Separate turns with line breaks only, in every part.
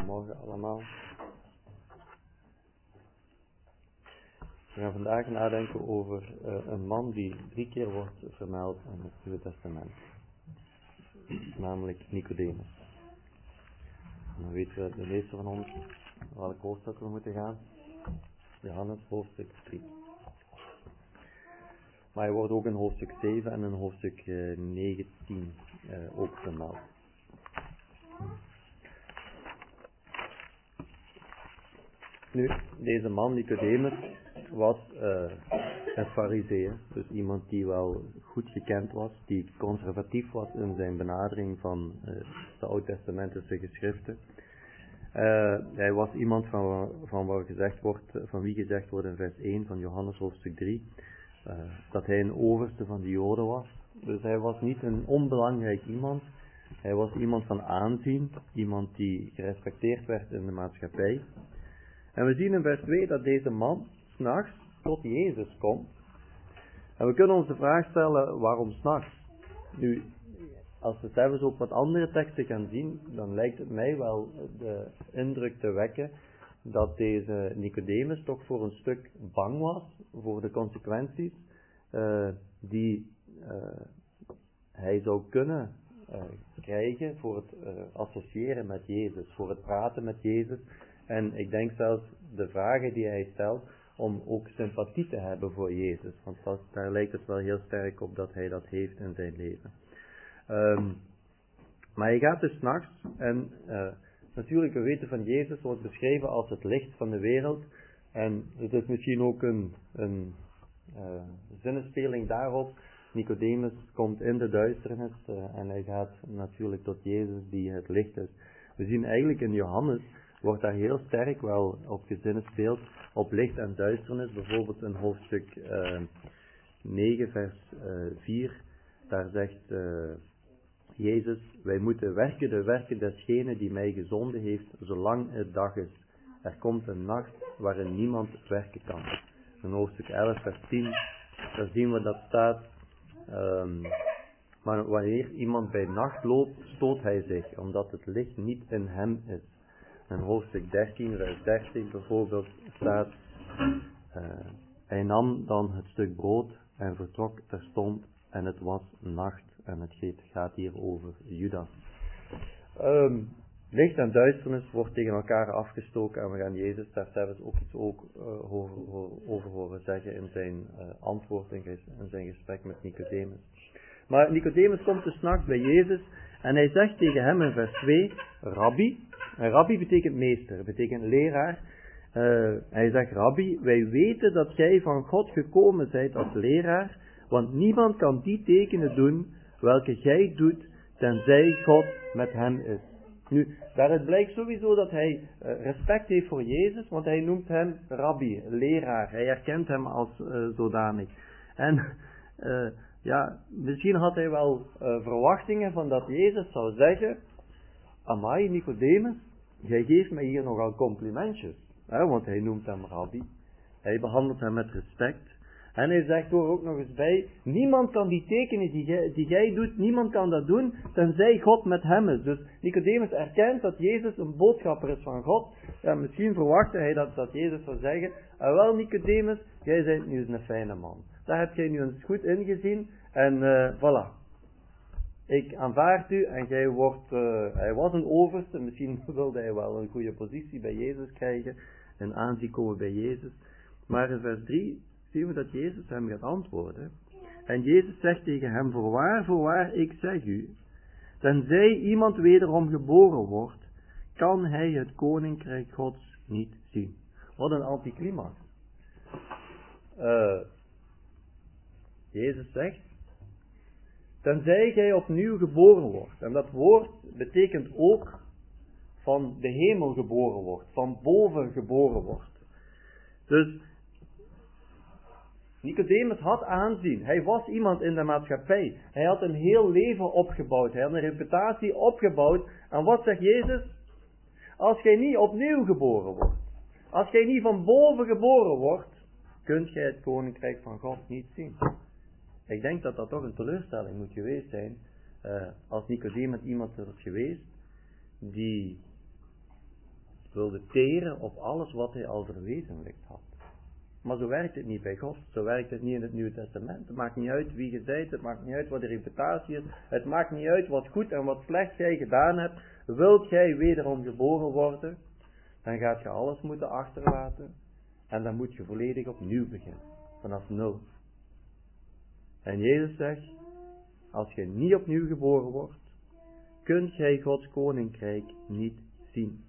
Goedemorgen allemaal. We gaan vandaag nadenken over een man die 3 keer wordt vermeld in het Nieuwe Testament. Namelijk Nicodemus. En dan weten de meeste van ons welk hoofdstuk we moeten gaan. Johannes hoofdstuk 3. Maar hij wordt ook in hoofdstuk 7 en in hoofdstuk 19 ook vermeld. Nu, deze man Nicodemus was een Farizeeër, dus iemand die wel goed gekend was, die conservatief was in zijn benadering van de Oud-testamentische geschriften. Hij was iemand van wie gezegd wordt in vers 1 van Johannes hoofdstuk 3, dat hij een overste van de Joden was. Dus hij was niet een onbelangrijk iemand. Hij was iemand van aanzien, iemand die gerespecteerd werd in de maatschappij. En we zien in vers 2 dat deze man 's nachts tot Jezus komt. En we kunnen ons de vraag stellen, waarom 's nachts? Nu, als we zelfs ook wat andere teksten gaan zien, dan lijkt het mij wel de indruk te wekken dat deze Nicodemus toch voor een stuk bang was voor de consequenties die hij zou kunnen krijgen voor het associëren met Jezus, voor het praten met Jezus. En ik denk zelfs de vragen die hij stelt om ook sympathie te hebben voor Jezus. Want daar lijkt het wel heel sterk op dat hij dat heeft in zijn leven. Maar hij gaat dus 's nachts en natuurlijk we weten van Jezus wordt beschreven als het licht van de wereld. En het is misschien ook een zinnenspeling daarop. Nicodemus komt in de duisternis en hij gaat natuurlijk tot Jezus die het licht is. We zien eigenlijk in Johannes wordt daar heel sterk wel op gezinspeeld op licht en duisternis. Bijvoorbeeld in hoofdstuk 9 vers 4, daar zegt Jezus, wij moeten werken de werken desgene die mij gezonden heeft, zolang het dag is. Er komt een nacht waarin niemand werken kan. In hoofdstuk 11 vers 10, daar zien we dat staat, maar wanneer iemand bij nacht loopt, stoot hij zich, omdat het licht niet in hem is. In hoofdstuk 13 vers 30 bijvoorbeeld staat, hij nam dan het stuk brood en vertrok terstond en het was nacht. En het gaat hier over Judas. Licht en duisternis wordt tegen elkaar afgestoken en we gaan Jezus daar zelfs ook iets over horen zeggen in zijn antwoord in zijn gesprek met Nicodemus. Maar Nicodemus komt dus 's nachts bij Jezus en hij zegt tegen hem in vers 2, Rabbi. En Rabbi betekent meester, betekent leraar. Hij zegt, Rabbi, wij weten dat jij van God gekomen bent als leraar, want niemand kan die tekenen doen welke jij doet, tenzij God met hem is. Nu, daaruit blijkt sowieso dat hij respect heeft voor Jezus, want hij noemt hem Rabbi, leraar. Hij herkent hem als zodanig. En misschien had hij wel verwachtingen van dat Jezus zou zeggen, amai Nicodemus, jij geeft mij hier nogal complimentjes. Want hij noemt hem Rabbi. Hij behandelt hem met respect. En hij zegt er ook nog eens bij, niemand kan die tekenen die jij doet, niemand kan dat doen, tenzij God met hem is. Dus Nicodemus erkent dat Jezus een boodschapper is van God. Ja, misschien verwachtte hij dat Jezus zou zeggen, wel Nicodemus, jij bent nu eens een fijne man. Daar heb jij nu eens goed ingezien en voilà. Ik aanvaard u en jij wordt, hij was een overste, misschien wilde hij wel een goede positie bij Jezus krijgen, en aanzien komen bij Jezus. Maar in vers 3 zien we dat Jezus hem gaat antwoorden. En Jezus zegt tegen hem, voorwaar, ik zeg u, tenzij iemand wederom geboren wordt, kan hij het koninkrijk Gods niet zien. Wat een anticlimax. Jezus zegt, tenzij jij opnieuw geboren wordt. En dat woord betekent ook van de hemel geboren wordt, van boven geboren wordt. Dus Nicodemus had aanzien. Hij was iemand in de maatschappij. Hij had een heel leven opgebouwd. Hij had een reputatie opgebouwd. En wat zegt Jezus? Als jij niet opnieuw geboren wordt, als jij niet van boven geboren wordt, kunt jij het koninkrijk van God niet zien. Ik denk dat dat toch een teleurstelling moet geweest zijn, als Nicodemus iemand is geweest die wilde teren op alles wat hij al verwezenlijkt had. Maar zo werkt het niet bij God. Zo werkt het niet in het Nieuwe Testament. Het maakt niet uit wie je bent. Het maakt niet uit wat de reputatie is. Het maakt niet uit wat goed en wat slecht jij gedaan hebt. Wilt jij wederom geboren worden, dan gaat je alles moeten achterlaten. En dan moet je volledig opnieuw beginnen. Vanaf nul. En Jezus zegt, als je niet opnieuw geboren wordt, kunt jij Gods koninkrijk niet zien.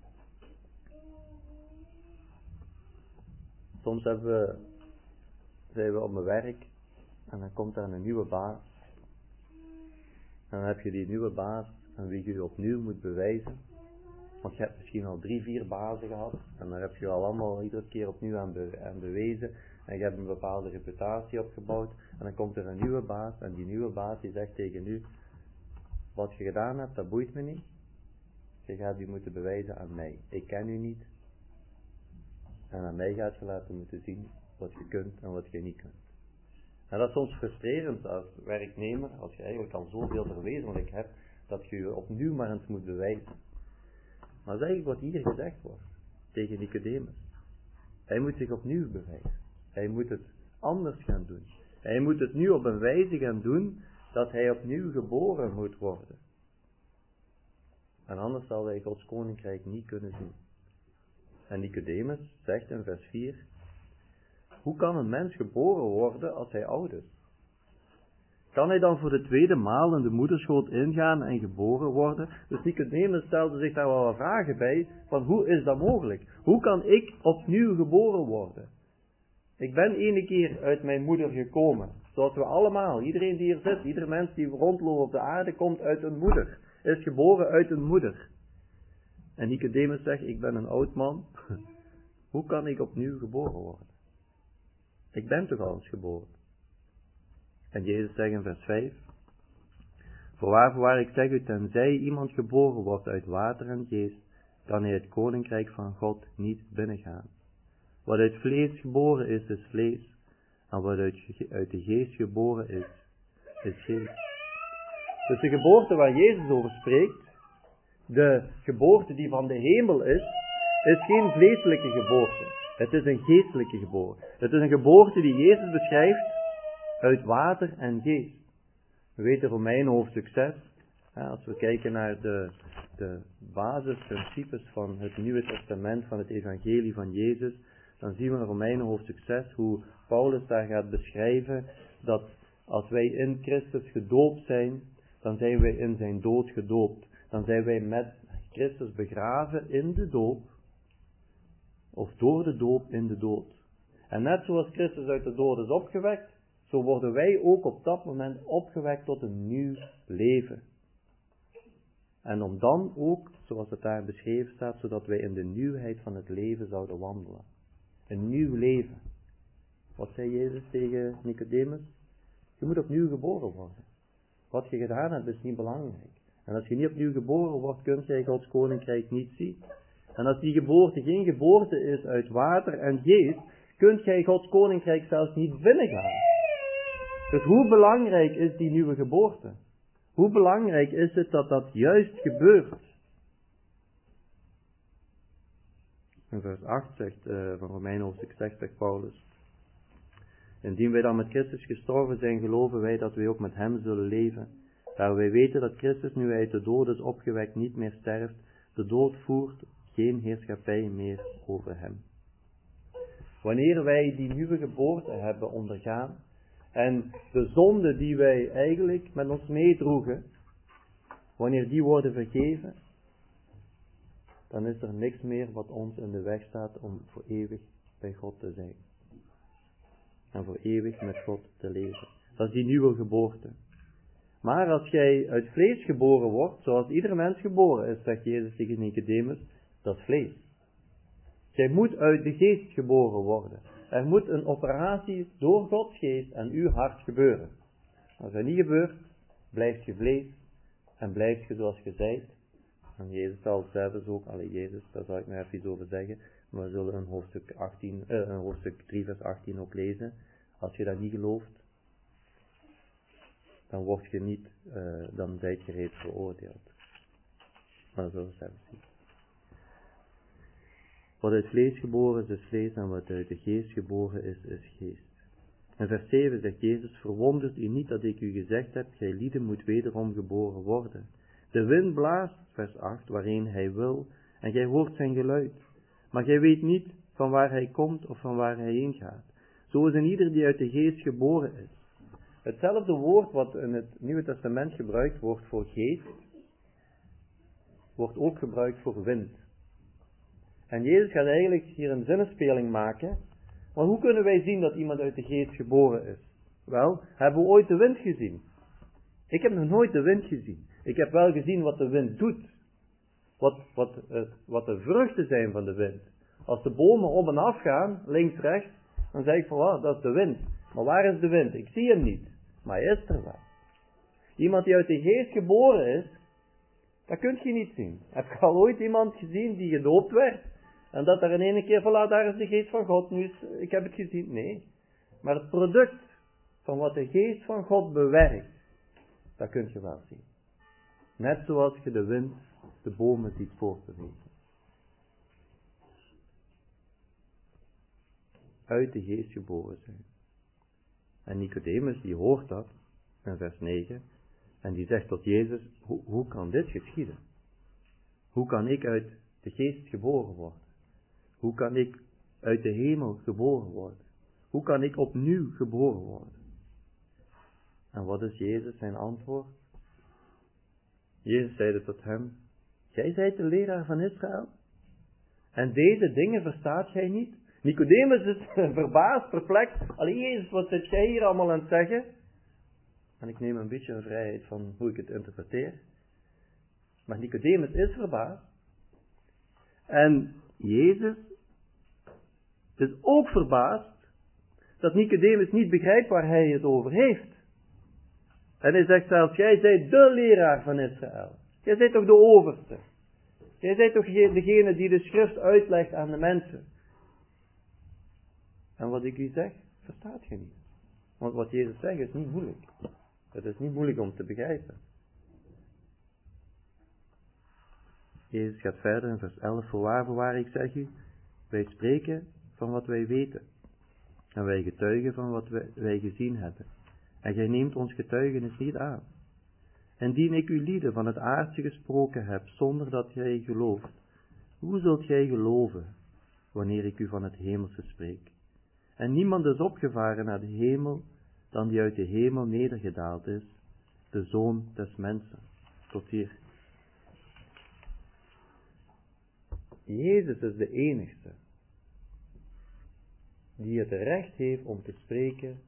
Soms zijn we op mijn werk en dan komt er een nieuwe baas. En dan heb je die nieuwe baas aan wie je opnieuw moet bewijzen. Want je hebt misschien al 3-4 bazen gehad en daar heb je al allemaal iedere keer opnieuw aan bewezen. En je hebt een bepaalde reputatie opgebouwd. En dan komt er een nieuwe baas en die nieuwe baas die zegt tegen u, wat je gedaan hebt, dat boeit me niet. Je gaat u moeten bewijzen aan mij. Ik ken u niet. En aan mij gaat je laten moeten zien wat je kunt en wat je niet kunt. En dat is soms frustrerend als werknemer, als je eigenlijk al zoveel verwezenlijk hebt, dat je je opnieuw maar eens moet bewijzen. Maar dat is eigenlijk wat hier gezegd wordt, tegen Nicodemus. Hij moet zich opnieuw bewijzen. Hij moet het anders gaan doen. Hij moet het nu op een wijze gaan doen, dat hij opnieuw geboren moet worden. En anders zal hij Gods koninkrijk niet kunnen zien. En Nicodemus zegt in vers 4, hoe kan een mens geboren worden als hij oud is? Kan hij dan voor de tweede maal in de moederschoot ingaan en geboren worden? Dus Nicodemus stelde zich daar wel wat vragen bij, van hoe is dat mogelijk? Hoe kan ik opnieuw geboren worden? Ik ben ene keer uit mijn moeder gekomen, zoals we allemaal, iedereen die hier zit, ieder mens die rondloopt op de aarde, komt uit een moeder, is geboren uit een moeder. En Nicodemus zegt, ik ben een oud man, hoe kan ik opnieuw geboren worden? Ik ben toch al eens geboren? En Jezus zegt in vers 5, voorwaar ik zeg u, tenzij iemand geboren wordt uit water en geest, kan hij het koninkrijk van God niet binnengaan. Wat uit vlees geboren is vlees, en wat uit de geest geboren is geest. Dus de geboorte waar Jezus over spreekt, de geboorte die van de hemel is geen vleeselijke geboorte. Het is een geestelijke geboorte. Het is een geboorte die Jezus beschrijft uit water en geest. We weten Romeinen hoofdstuk 6. Als we kijken naar de basisprincipes van het Nieuwe Testament, van het evangelie van Jezus, dan zien we in Romeinen hoofdstuk 6 hoe Paulus daar gaat beschrijven dat als wij in Christus gedoopt zijn, dan zijn wij in zijn dood gedoopt. Dan zijn wij met Christus begraven in de doop, of door de doop in de dood. En net zoals Christus uit de dood is opgewekt, zo worden wij ook op dat moment opgewekt tot een nieuw leven. En om dan ook, zoals het daar beschreven staat, zodat wij in de nieuwheid van het leven zouden wandelen. Een nieuw leven. Wat zei Jezus tegen Nicodemus? Je moet opnieuw geboren worden. Wat je gedaan hebt is niet belangrijk. En als je niet opnieuw geboren wordt, kunt jij Gods koninkrijk niet zien. En als die geboorte geen geboorte is uit water en geest, kunt jij Gods koninkrijk zelfs niet binnengaan. Dus hoe belangrijk is die nieuwe geboorte? Hoe belangrijk is het dat dat juist gebeurt? In vers 8 van Romeinen hoofdstuk 6 zegt Paulus, indien wij dan met Christus gestorven zijn, geloven wij dat wij ook met hem zullen leven. Daar wij weten dat Christus, nu hij uit de dood is opgewekt, niet meer sterft, de dood voert geen heerschappij meer over hem. Wanneer wij die nieuwe geboorte hebben ondergaan, en de zonden die wij eigenlijk met ons meedroegen, wanneer die worden vergeven, dan is er niks meer wat ons in de weg staat om voor eeuwig bij God te zijn. En voor eeuwig met God te leven. Dat is die nieuwe geboorte. Maar als jij uit vlees geboren wordt, zoals ieder mens geboren is, zegt Jezus tegen Nicodemus, dat is vlees. Jij moet uit de geest geboren worden. Er moet een operatie door Gods geest en uw hart gebeuren. Als dat niet gebeurt, blijft je vlees en blijft je zoals je zijt. En Jezus zal het zelfs ook, Jezus, daar zal ik nog even iets over zeggen, maar we zullen een hoofdstuk 3 vers 18 ook lezen. Als je dat niet gelooft, dan word je niet, dan zijt je reeds veroordeeld. Maar dat zullen we zelfs zien. Wat uit vlees geboren is vlees en wat uit de geest geboren is geest. In vers 7 zegt Jezus, verwondert u niet dat ik u gezegd heb, gij lieden moet wederom geboren worden. De wind blaast, vers 8, waarheen hij wil, en gij hoort zijn geluid. Maar gij weet niet van waar hij komt of van waar hij heen gaat. Zo is een ieder die uit de geest geboren is. Hetzelfde woord wat in het Nieuwe Testament gebruikt wordt voor geest, wordt ook gebruikt voor wind. En Jezus gaat eigenlijk hier een zinnenspeling maken. Maar hoe kunnen wij zien dat iemand uit de geest geboren is? Wel, hebben we ooit de wind gezien? Ik heb nog nooit de wind gezien. Ik heb wel gezien wat de wind doet. Wat de vruchten zijn van de wind. Als de bomen op en af gaan, links, rechts, dan zeg ik van, dat is de wind. Maar waar is de wind? Ik zie hem niet. Maar hij is er wel. Iemand die uit de geest geboren is, dat kun je niet zien. Heb je al ooit iemand gezien die gedoopt werd? En dat er in ene keer, voilà, daar is de geest van God, ik heb het gezien. Nee. Maar het product van wat de geest van God bewerkt, dat kun je wel zien. Net zoals je de wind, de bomen ziet voortbewegen. Uit de geest geboren zijn. En Nicodemus die hoort dat, in vers 9, en die zegt tot Jezus, hoe kan dit geschieden? Hoe kan ik uit de geest geboren worden? Hoe kan ik uit de hemel geboren worden? Hoe kan ik opnieuw geboren worden? En wat is Jezus zijn antwoord? Jezus zeide tot hem, gij zijt de leraar van Israël? En deze dingen verstaat gij niet? Nicodemus is verbaasd, perplex. Allee Jezus, wat zit jij hier allemaal aan het zeggen? En ik neem een beetje een vrijheid van hoe ik het interpreteer. Maar Nicodemus is verbaasd. En Jezus is ook verbaasd dat Nicodemus niet begrijpt waar hij het over heeft. En hij zegt zelfs, jij zijt de leraar van Israël. Jij zijt toch de overste. Jij zijt toch degene die de schrift uitlegt aan de mensen. En wat ik u zeg, verstaat je niet. Want wat Jezus zegt is niet moeilijk. Het is niet moeilijk om te begrijpen. Jezus gaat verder in vers 11. Voorwaar, ik zeg u, wij spreken van wat wij weten. En wij getuigen van wat wij gezien hebben. En gij neemt ons getuigenis niet aan. Indien ik u lieden van het aardse gesproken heb, zonder dat gij gelooft, hoe zult gij geloven, wanneer ik u van het hemelse spreek? En niemand is opgevaren naar de hemel, dan die uit de hemel nedergedaald is, de Zoon des mensen. Tot hier. Jezus is de enigste die het recht heeft om te spreken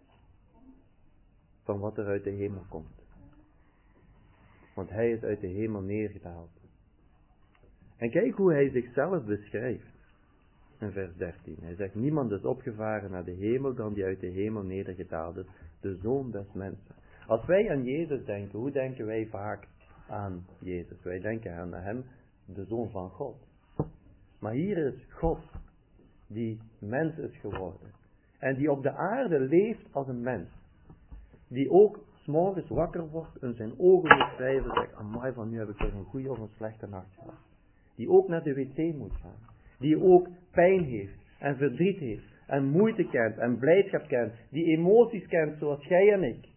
van wat er uit de hemel komt. Want hij is uit de hemel neergedaald. En kijk hoe hij zichzelf beschrijft. In vers 13. Hij zegt, niemand is opgevaren naar de hemel dan die uit de hemel nedergedaald is, de Zoon des mensen. Als wij aan Jezus denken, hoe denken wij vaak aan Jezus? Wij denken aan hem, de Zoon van God. Maar hier is God, die mens is geworden. En die op de aarde leeft als een mens. Die ook 's morgens wakker wordt en zijn ogen moet wrijven en zegt, amai, van nu heb ik toch een goede of een slechte nacht gehad. Die ook naar de wc moet gaan. Die ook pijn heeft en verdriet heeft en moeite kent en blijdschap kent. Die emoties kent zoals jij en ik.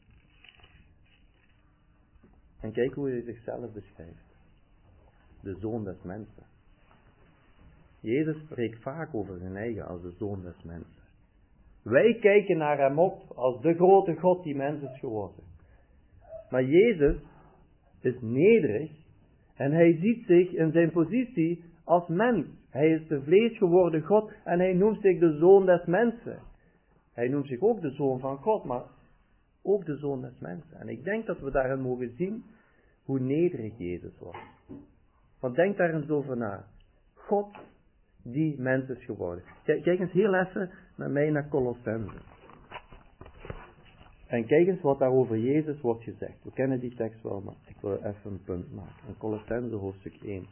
En kijk hoe hij zichzelf beschrijft. De Zoon des mensen. Jezus spreekt vaak over zijn eigen als de Zoon des mensen. Wij kijken naar hem op als de grote God die mens is geworden. Maar Jezus is nederig en hij ziet zich in zijn positie als mens. Hij is de vlees geworden God en hij noemt zich de Zoon des mensen. Hij noemt zich ook de Zoon van God, maar ook de Zoon des mensen. En ik denk dat we daarin mogen zien hoe nederig Jezus was. Want denk daar eens over na. God die mens is geworden. Kijk eens heel even met mij naar Colossenzen. En kijk eens wat daar over Jezus wordt gezegd. We kennen die tekst wel, maar ik wil even een punt maken. In Colossenzen hoofdstuk 1.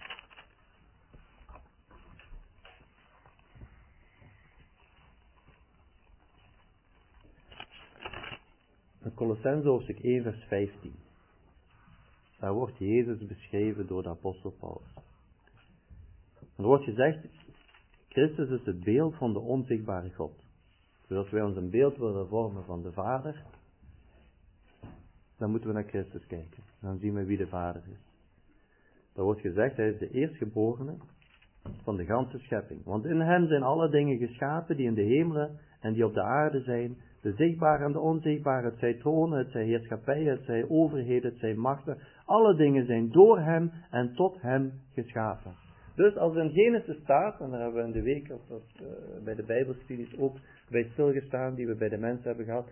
In Colossenzen hoofdstuk 1 vers 15. Daar wordt Jezus beschreven door de apostel Paulus. Er wordt gezegd, Christus is het beeld van de onzichtbare God. Dus als wij ons een beeld willen vormen van de Vader, dan moeten we naar Christus kijken. Dan zien we wie de Vader is. Er wordt gezegd, hij is de eerstgeborene van de ganse schepping. Want in hem zijn alle dingen geschapen die in de hemelen en die op de aarde zijn, de zichtbare en de onzichtbare, het zij tronen, het zij heerschappijen, het zij overheden, het zij machten. Alle dingen zijn door hem en tot hem geschapen. Dus als in Genesis staat, en daar hebben we in de week bij de Bijbelstudies ook bij stilgestaan, die we bij de mensen hebben gehad.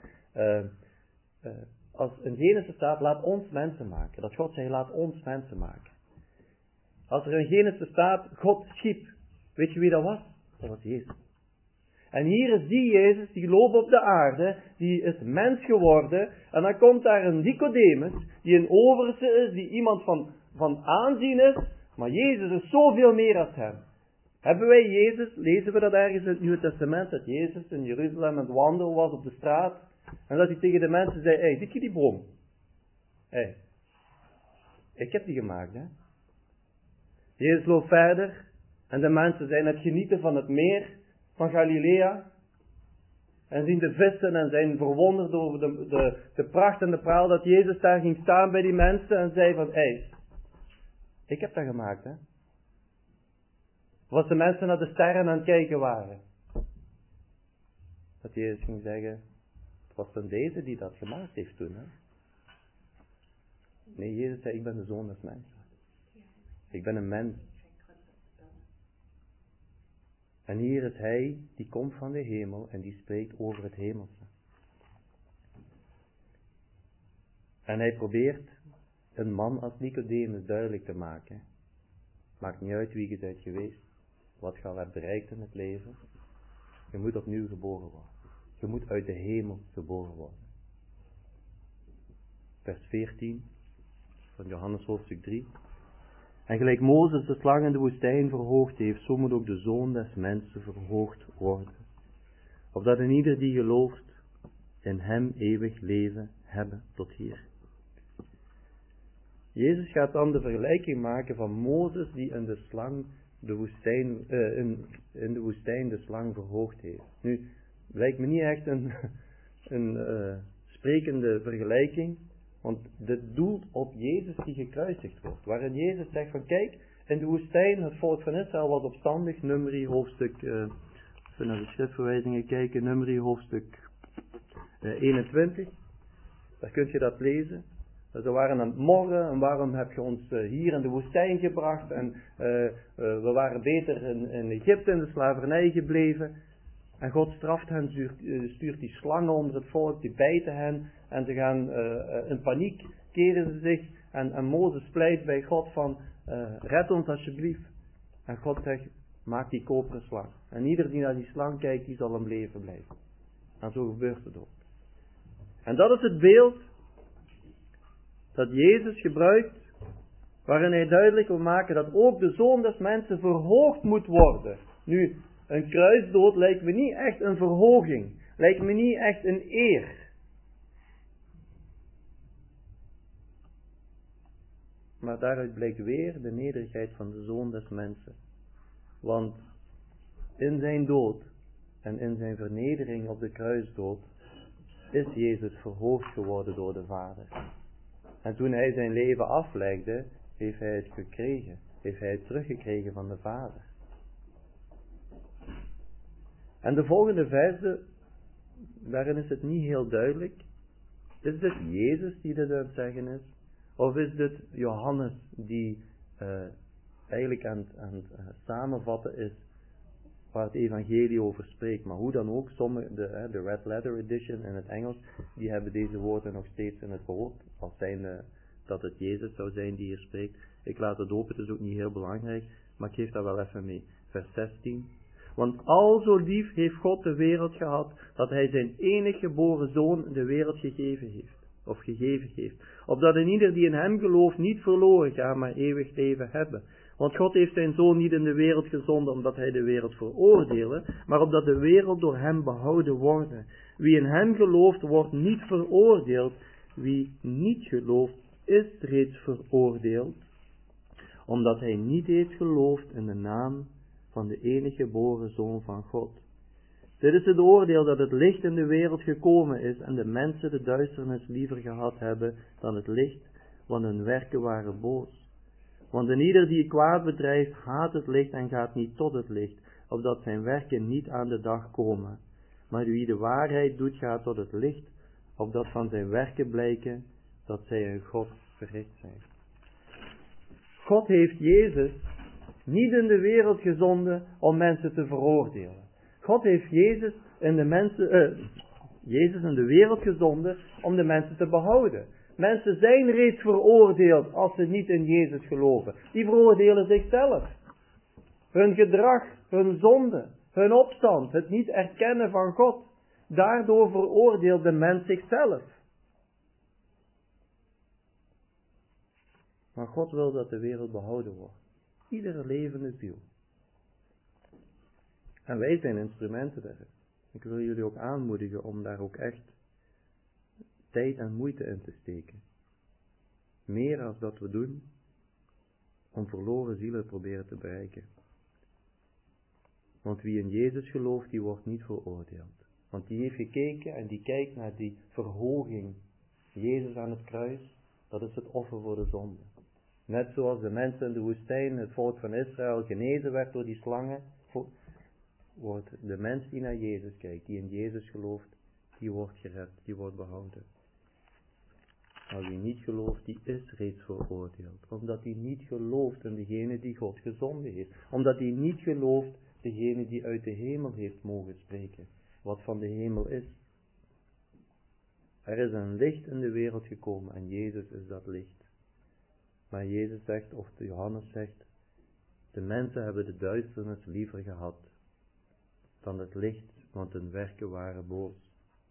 Als in Genesis staat, laat ons mensen maken. Dat God zei, laat ons mensen maken. Als er in Genesis staat, God schiep. Weet je wie dat was? Dat was Jezus. En hier is die Jezus, die loopt op de aarde, die is mens geworden. En dan komt daar een Nicodemus, die een overste is, die iemand van aanzien is. Maar Jezus is zoveel meer dan hem. Hebben wij Jezus, lezen we dat ergens in het Nieuwe Testament, dat Jezus in Jeruzalem aan het wandelen was op de straat. En dat hij tegen de mensen zei, hey, zie je die boom? Hey, ik heb die gemaakt, hè. Jezus loopt verder en de mensen zijn het genieten van het meer van Galilea. En zien de vissen en zijn verwonderd over de pracht en de praal dat Jezus daar ging staan bij die mensen en zei van, hey, ik heb dat gemaakt, hè. Wat de mensen naar de sterren aan het kijken waren. Dat Jezus ging zeggen, het was dan deze die dat gemaakt heeft toen, hè. Nee, Jezus zei, ik ben de Zoon des mensen. Ik ben een mens. En hier is hij, die komt van de hemel en die spreekt over het hemelse. En hij probeert een man als Nicodemus duidelijk te maken. Maakt niet uit wie je bent geweest, wat je al hebt bereikt in het leven. Je moet opnieuw geboren worden. Je moet uit de hemel geboren worden. Vers 14 van Johannes hoofdstuk 3. En gelijk Mozes de slang in de woestijn verhoogd heeft, zo moet ook de Zoon des mensen verhoogd worden. Opdat een ieder die gelooft in hem eeuwig leven hebben tot hier. Jezus gaat dan de vergelijking maken van Mozes die in de woestijn de slang verhoogd heeft. Nu, lijkt me niet echt een sprekende vergelijking. Want dit doelt op Jezus die gekruisigd wordt. Waarin Jezus zegt van kijk, in de woestijn, het volk van Israël was opstandig. Numeri hoofdstuk, even naar de schriftverwijzingen kijken. Numeri hoofdstuk 21. Daar kun je dat lezen. Ze waren aan het morren en waarom heb je ons hier in de woestijn gebracht. En we waren beter in Egypte in de slavernij gebleven. En God straft hen, stuurt die slangen onder het volk, die bijten hen. En ze gaan in paniek, keren ze zich. En Mozes pleit bij God van, red ons alsjeblieft. En God zegt, maak die koperen slang. En ieder die naar die slang kijkt, die zal hem leven blijven. En zo gebeurt het ook. En dat is het beeld dat Jezus gebruikt, waarin hij duidelijk wil maken dat ook de Zoon des mensen verhoogd moet worden. Nu, een kruisdood lijkt me niet echt een verhoging. Lijkt me niet echt een eer. Maar daaruit blijkt weer de nederigheid van de Zoon des mensen. Want in zijn dood en in zijn vernedering op de kruisdood is Jezus verhoogd geworden door de Vader. En toen hij zijn leven aflegde, heeft hij het gekregen. Heeft hij het teruggekregen van de Vader. En de volgende verse, daarin is het niet heel duidelijk. Is dit Jezus die dit aan het zeggen is? Of is dit Johannes die eigenlijk aan het samenvatten is waar het evangelie over spreekt? Maar hoe dan ook, de Red Letter Edition in het Engels, die hebben deze woorden nog steeds in het woord, als zijnde dat het Jezus zou zijn die hier spreekt. Ik laat het open, het is ook niet heel belangrijk, maar ik geef dat wel even mee. Vers 16. Want al zo lief heeft God de wereld gehad, dat hij zijn enig geboren zoon de wereld gegeven heeft. Opdat een ieder die in hem gelooft niet verloren gaat, maar eeuwig leven hebben. Want God heeft zijn zoon niet in de wereld gezonden, omdat hij de wereld veroordelen, maar opdat de wereld door hem behouden wordt. Wie in hem gelooft, wordt niet veroordeeld. Wie niet gelooft, is reeds veroordeeld, omdat hij niet heeft geloofd in de naam van de enige geboren Zoon van God. Dit is het oordeel dat het licht in de wereld gekomen is en de mensen de duisternis liever gehad hebben dan het licht, want hun werken waren boos. Want een ieder die kwaad bedrijft, haat het licht en gaat niet tot het licht, opdat zijn werken niet aan de dag komen. Maar wie de waarheid doet, gaat tot het licht, opdat van zijn werken blijken dat zij in God verricht zijn. God heeft Jezus niet in de wereld gezonden om mensen te veroordelen. God heeft Jezus in de wereld gezonden om de mensen te behouden. Mensen zijn reeds veroordeeld als ze niet in Jezus geloven. Die veroordelen zichzelf. Hun gedrag, hun zonde, hun opstand, het niet erkennen van God. Daardoor veroordeelt de mens zichzelf. Maar God wil dat de wereld behouden wordt. Iedere levende ziel. En wij zijn instrumenten daarin. Ik wil jullie ook aanmoedigen om daar ook echt tijd en moeite in te steken. Meer als dat we doen om verloren zielen proberen te bereiken. Want wie in Jezus gelooft, die wordt niet veroordeeld. Want die heeft gekeken en die kijkt naar die verhoging. Jezus aan het kruis, dat is het offer voor de zonde. Net zoals de mensen in de woestijn, het volk van Israël, genezen werd door die slangen, wordt de mens die naar Jezus kijkt, die in Jezus gelooft, die wordt gered, die wordt behouden. Maar wie niet gelooft, die is reeds veroordeeld. Omdat hij niet gelooft in degene die God gezonden heeft. Omdat hij niet gelooft degene die uit de hemel heeft mogen spreken. Wat van de hemel is. Er is een licht in de wereld gekomen en Jezus is dat licht. Maar Jezus zegt, of Johannes zegt, de mensen hebben de duisternis liever gehad dan het licht, want hun werken waren boos.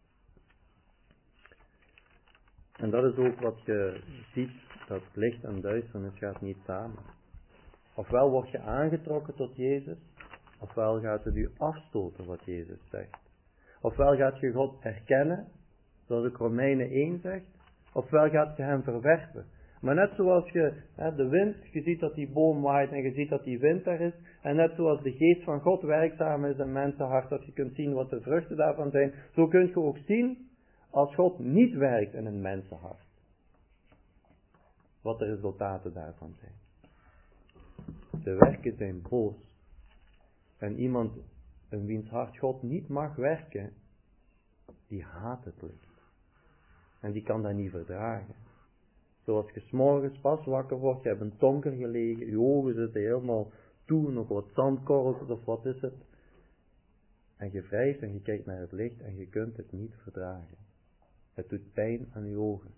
En dat is ook wat je ziet, dat licht en duisternis gaat niet samen. Ofwel word je aangetrokken tot Jezus, ofwel gaat het u afstoten wat Jezus zegt. Ofwel gaat je God herkennen, zoals ook Romeinen 1 zegt, ofwel gaat je hem verwerpen. Maar net zoals je de wind, je ziet dat die boom waait en je ziet dat die wind er is. En net zoals de geest van God werkzaam is in mensenhart, dat je kunt zien wat de vruchten daarvan zijn. Zo kun je ook zien, als God niet werkt in een mensenhart, wat de resultaten daarvan zijn. De werken zijn boos. En iemand in wiens hart God niet mag werken, die haat het licht. En die kan dat niet verdragen. Zoals je 's morgens pas wakker wordt, je hebt een donker gelegen, je ogen zitten helemaal toe, nog wat zandkorrels of wat is het. En je wrijft en je kijkt naar het licht en je kunt het niet verdragen. Het doet pijn aan je ogen.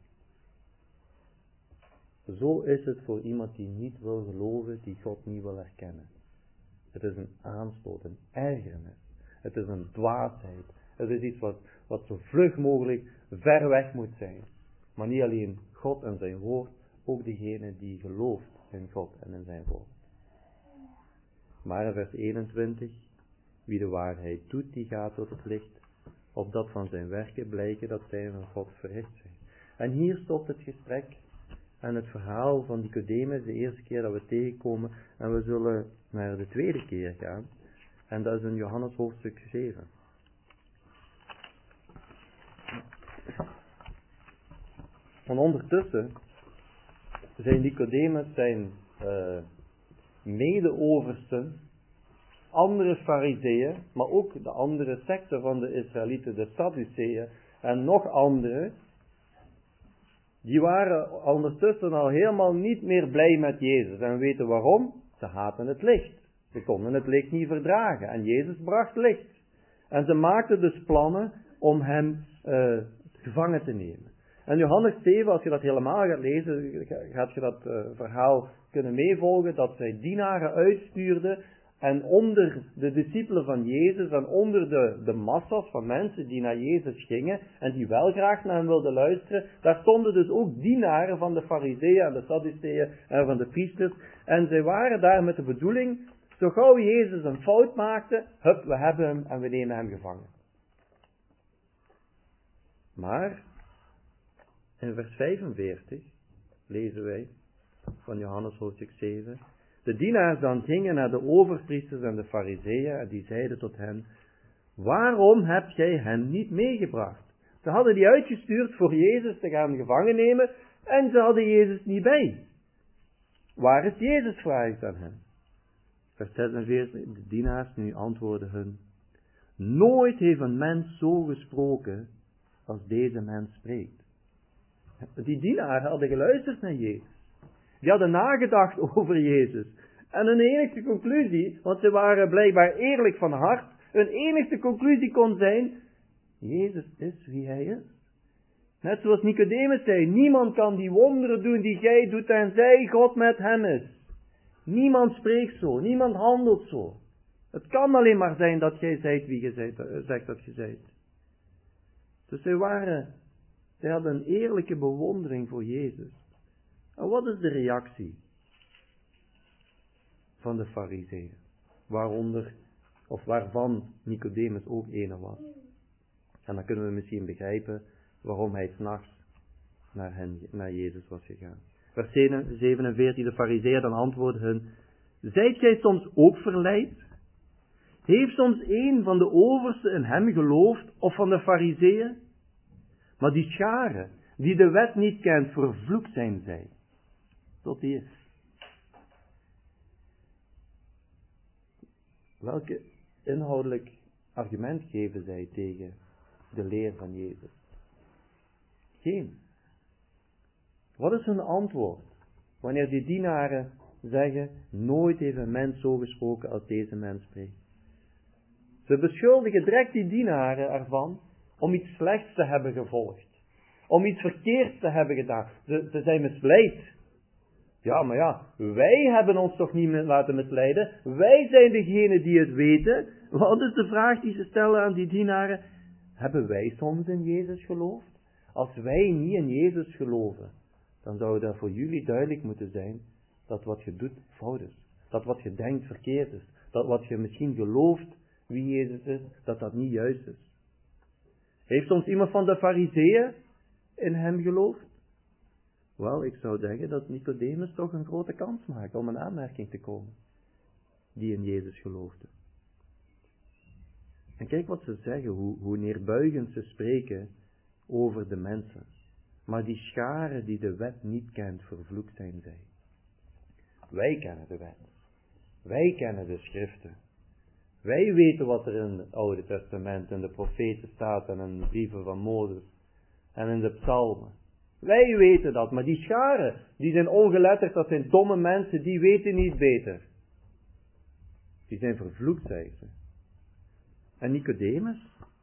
Zo is het voor iemand die niet wil geloven, die God niet wil erkennen. Het is een aanstoot, een ergernis. Het is een dwaasheid. Het is iets wat zo vlug mogelijk ver weg moet zijn. Maar niet alleen God en zijn woord, ook degene die gelooft in God en in zijn woord. Maar in vers 21, wie de waarheid doet, die gaat tot het licht, opdat van zijn werken blijken dat zij van God verricht zijn. En hier stopt het gesprek en het verhaal van Nicodemus, de eerste keer dat we tegenkomen, en we zullen naar de tweede keer gaan, en dat is in Johannes hoofdstuk 7. En ondertussen zijn Nicodemus, zijn mede-oversten, andere fariseeën, maar ook de andere secten van de Israëlieten, de Sadduceeën en nog andere, die waren ondertussen al helemaal niet meer blij met Jezus. En we weten waarom? Ze haten het licht. Ze konden het licht niet verdragen. En Jezus bracht licht. En ze maakten dus plannen om hem gevangen te nemen. En Johannes 7, als je dat helemaal gaat lezen, gaat je dat verhaal kunnen meevolgen, dat zij dienaren uitstuurden en onder de discipelen van Jezus en onder de massa's van mensen die naar Jezus gingen en die wel graag naar hem wilden luisteren, daar stonden dus ook dienaren van de Farizeeën en de Sadduceeën en van de priesters. En zij waren daar met de bedoeling, zo gauw Jezus een fout maakte, hup, we hebben hem en we nemen hem gevangen. Maar in vers 45 lezen wij van Johannes hoofdstuk 7. De dienaars dan gingen naar de overpriesters en de fariseeën en die zeiden tot hen: waarom heb jij hen niet meegebracht? Ze hadden die uitgestuurd voor Jezus te gaan gevangen nemen en ze hadden Jezus niet bij. Waar is Jezus, vraag ik aan hen. Vers 46, de dienaars nu antwoorden hun: nooit heeft een mens zo gesproken als deze mens spreekt. Die dienaren hadden geluisterd naar Jezus. Die hadden nagedacht over Jezus. En hun enige conclusie, want ze waren blijkbaar eerlijk van hart, hun enige conclusie kon zijn: Jezus is wie hij is. Net zoals Nicodemus zei, niemand kan die wonderen doen die gij doet tenzij God met hem is. Niemand spreekt zo, niemand handelt zo. Het kan alleen maar zijn dat jij zijt wie je zegt dat je zijt. Dus zij hadden een eerlijke bewondering voor Jezus. En wat is de reactie van de Farizeeën? Waarvan Nicodemus ook ene was. En dan kunnen we misschien begrijpen waarom hij 's nachts naar Jezus was gegaan. Vers 47, de Farizeeën dan antwoordden hun: zijt gij soms ook verleid? Heeft soms een van de oversten in hem geloofd, of van de Farizeeën? Maar die schare, die de wet niet kent, vervloekt zijn zij. Tot hier. Welke inhoudelijk argument geven zij tegen de leer van Jezus? Geen. Wat is hun antwoord wanneer die dienaren zeggen: nooit heeft een mens zo gesproken als deze mens spreekt? Ze beschuldigen direct die dienaren ervan om iets slechts te hebben gevolgd. Om iets verkeerds te hebben gedaan. Ze zijn misleid. Ja, maar ja, wij hebben ons toch niet laten misleiden. Wij zijn degene die het weten. Wat is de vraag die ze stellen aan die dienaren? Hebben wij soms in Jezus geloofd? Als wij niet in Jezus geloven, dan zou dat voor jullie duidelijk moeten zijn dat wat je doet fout is. Dat wat je denkt verkeerd is. Dat wat je misschien gelooft wie Jezus is, dat dat niet juist is. Heeft soms iemand van de Farizeeën in hem geloofd? Wel, ik zou denken dat Nicodemus toch een grote kans maakt om een aanmerking te komen. Die in Jezus geloofde. En kijk wat ze zeggen, hoe neerbuigend ze spreken over de mensen. Maar die schare die de wet niet kent, vervloekt zijn zij. Wij kennen de wet. Wij kennen de schriften. Wij weten wat er in het Oude Testament, in de profeten staat en in de brieven van Mozes en in de psalmen. Wij weten dat, maar die scharen, die zijn ongeletterd, dat zijn domme mensen, die weten niet beter. Die zijn vervloekt, zeggen ze. En Nicodemus,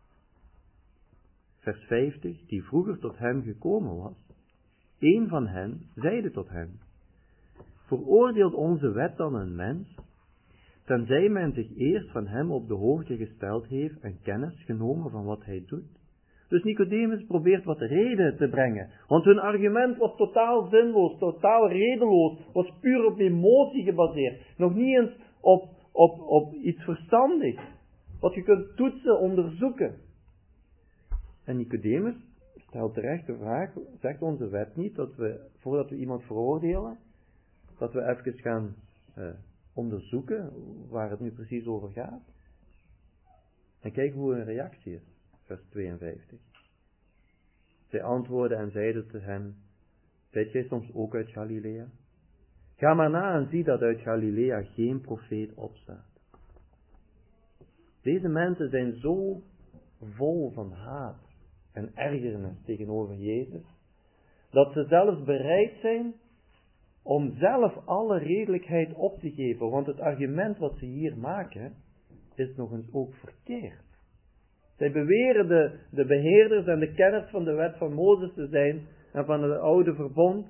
vers 50, die vroeger tot hem gekomen was, een van hen zeide tot hem: veroordeelt onze wet dan een mens, tenzij men zich eerst van hem op de hoogte gesteld heeft en kennis genomen van wat hij doet? Dus Nicodemus probeert wat reden te brengen, want hun argument was totaal zinloos, totaal redeloos, was puur op emotie gebaseerd, nog niet eens op iets verstandigs, wat je kunt toetsen, onderzoeken. En Nicodemus stelt terecht de vraag: zegt onze wet niet dat we, voordat we iemand veroordelen, dat we even gaan onderzoeken waar het nu precies over gaat? En kijk hoe hun reactie is. Vers 52. Zij antwoordden en zeiden te hem: zijt jij soms ook uit Galilea? Ga maar na en zie dat uit Galilea geen profeet opstaat. Deze mensen zijn zo vol van haat en ergernis tegenover Jezus, dat ze zelfs bereid zijn om zelf alle redelijkheid op te geven. Want het argument wat ze hier maken, is nog eens ook verkeerd. Zij beweren de beheerders en de kenners van de wet van Mozes te zijn en van het oude verbond.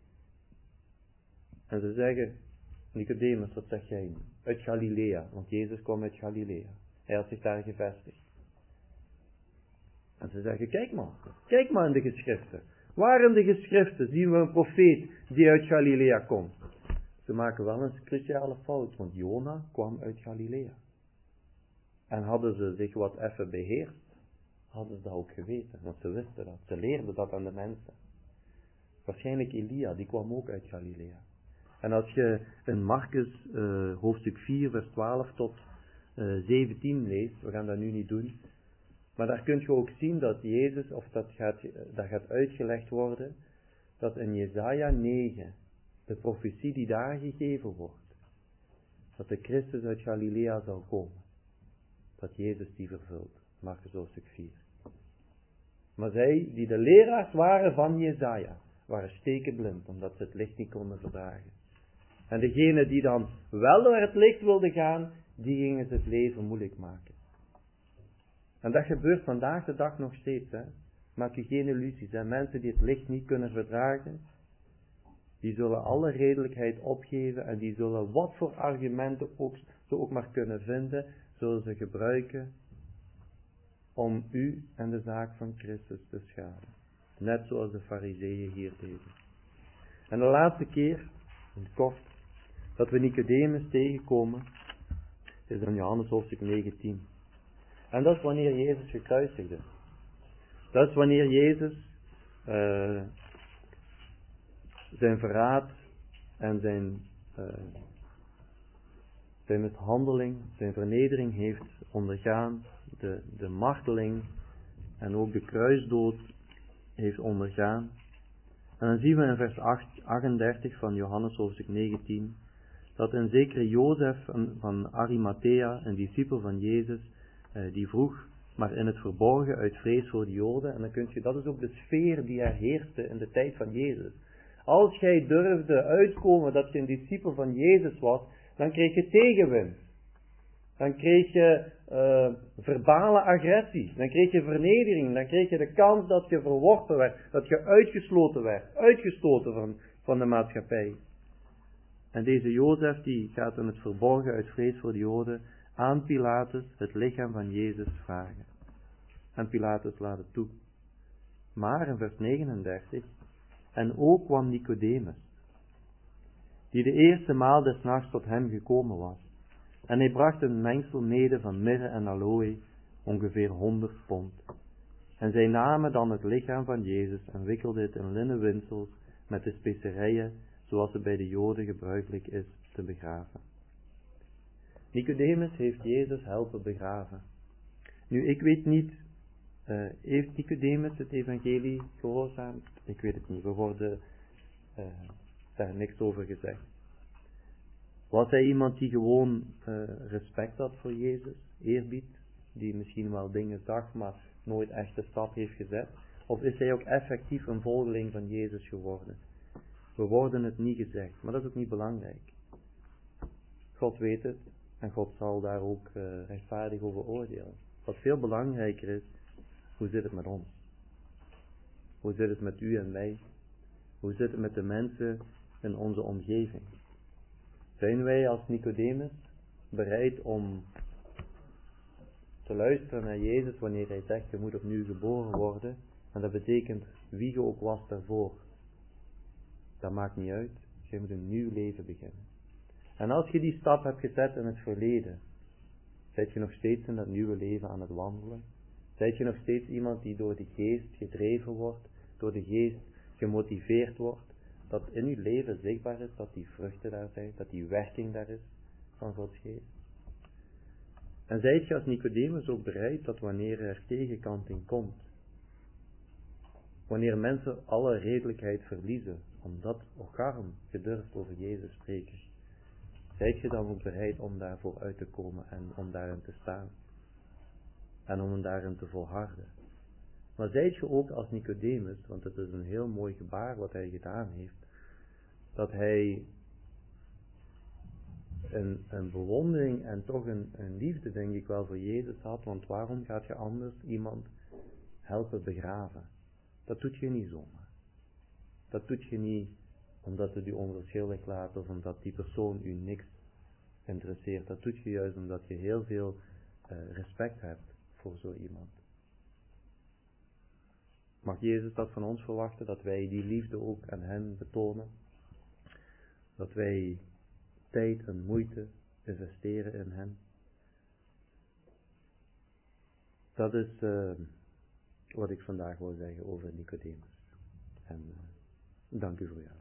En ze zeggen: Nicodemus, wat zeg jij? Uit Galilea, want Jezus kwam uit Galilea. Hij had zich daar gevestigd. En ze zeggen: kijk maar in de geschriften. Waar in de geschriften zien we een profeet die uit Galilea komt? Ze maken wel een cruciale fout, want Jona kwam uit Galilea. En hadden ze zich wat even beheerst, hadden ze dat ook geweten, want ze wisten dat. Ze leerden dat aan de mensen. Waarschijnlijk Elia, die kwam ook uit Galilea. En als je in Marcus hoofdstuk 4 vers 12 tot 17 leest, we gaan dat nu niet doen, maar daar kun je ook zien dat Jezus, of dat gaat uitgelegd worden, dat in Jesaja 9, de profetie die daar gegeven wordt, dat de Christus uit Galilea zal komen, dat Jezus die vervult, Marcus hoofdstuk 4. Maar zij, die de leraars waren van Jesaja, waren stekenblind, omdat ze het licht niet konden verdragen. En degenen die dan wel door het licht wilden gaan, die gingen ze het leven moeilijk maken. En dat gebeurt vandaag de dag nog steeds. Hè? Maak je geen illusies. Hè? Mensen die het licht niet kunnen verdragen, die zullen alle redelijkheid opgeven en die zullen wat voor argumenten ze ook maar kunnen vinden, zullen ze gebruiken om u en de zaak van Christus te schaden. Net zoals de farizeeën hier deden. En de laatste keer, in het kort, dat we Nicodemus tegenkomen, is in Johannes hoofdstuk 19. En dat is wanneer Jezus gekruisigde. Dat is wanneer Jezus zijn verraad en zijn mishandeling, zijn vernedering heeft ondergaan, de marteling en ook de kruisdood heeft ondergaan. En dan zien we in vers 38 van Johannes hoofdstuk 19, dat een zekere Jozef van Arimathea, een discipel van Jezus, die vroeg, maar in het verborgen uit vrees voor de Joden. En dan kun je, dat is ook de sfeer die er heerste in de tijd van Jezus. Als jij durfde uitkomen dat je een discipel van Jezus was, dan kreeg je tegenwind. Dan kreeg je verbale agressie. Dan kreeg je vernedering. Dan kreeg je de kans dat je verworpen werd. Dat je uitgesloten werd. Uitgestoten van de maatschappij. En deze Jozef die gaat in het verborgen uit vrees voor de Joden aan Pilatus het lichaam van Jezus vragen. En Pilatus laat het toe. Maar in vers 39, en ook kwam Nicodemus, die de eerste maal des nachts tot hem gekomen was. En hij bracht een mengsel mede van mirre en aloë, ongeveer 100 pond. En zij namen dan het lichaam van Jezus en wikkelden het in linnen windsels met de specerijen, zoals het bij de Joden gebruikelijk is te begraven. Nicodemus heeft Jezus helpen begraven. Nu, ik weet niet, heeft Nicodemus het evangelie gehoorzaamd? Ik weet het niet, we worden daar niks over gezegd. Was hij iemand die gewoon respect had voor Jezus, eerbied, die misschien wel dingen zag, maar nooit echt de stap heeft gezet? Of is hij ook effectief een volgeling van Jezus geworden? We worden het niet gezegd, maar dat is ook niet belangrijk. God weet het en God zal daar ook rechtvaardig over oordelen. Wat veel belangrijker is, hoe zit het met ons? Hoe zit het met u en mij? Hoe zit het met de mensen in onze omgeving? Zijn wij als Nicodemus bereid om te luisteren naar Jezus wanneer hij zegt, je moet opnieuw geboren worden? En dat betekent, wie je ook was daarvoor, dat maakt niet uit. Je moet een nieuw leven beginnen. En als je die stap hebt gezet in het verleden, zijt je nog steeds in dat nieuwe leven aan het wandelen? Zijt je nog steeds iemand die door de geest gedreven wordt, door de geest gemotiveerd wordt, dat in uw leven zichtbaar is, dat die vruchten daar zijn, dat die werking daar is van Gods geest? En zijt je als Nicodemus ook bereid dat wanneer er tegenkanting komt, wanneer mensen alle redelijkheid verliezen, omdat Ocharm gedurfd over Jezus spreken, zijt je dan ook bereid om daarvoor uit te komen en om daarin te staan? En om daarin te volharden? Maar zijt je ook als Nicodemus, want het is een heel mooi gebaar wat hij gedaan heeft, dat hij een bewondering en toch een liefde, denk ik wel, voor Jezus had, want waarom gaat je anders iemand helpen begraven? Dat doet je niet zomaar. Dat doet je niet omdat het u onverschillig laat of omdat die persoon u niks interesseert. Dat doet je juist omdat je heel veel respect hebt voor zo iemand. Mag Jezus dat van ons verwachten, dat wij die liefde ook aan hen betonen? Dat wij tijd en moeite investeren in hen? Dat is wat ik vandaag wil zeggen over Nicodemus. En dank u voor jou.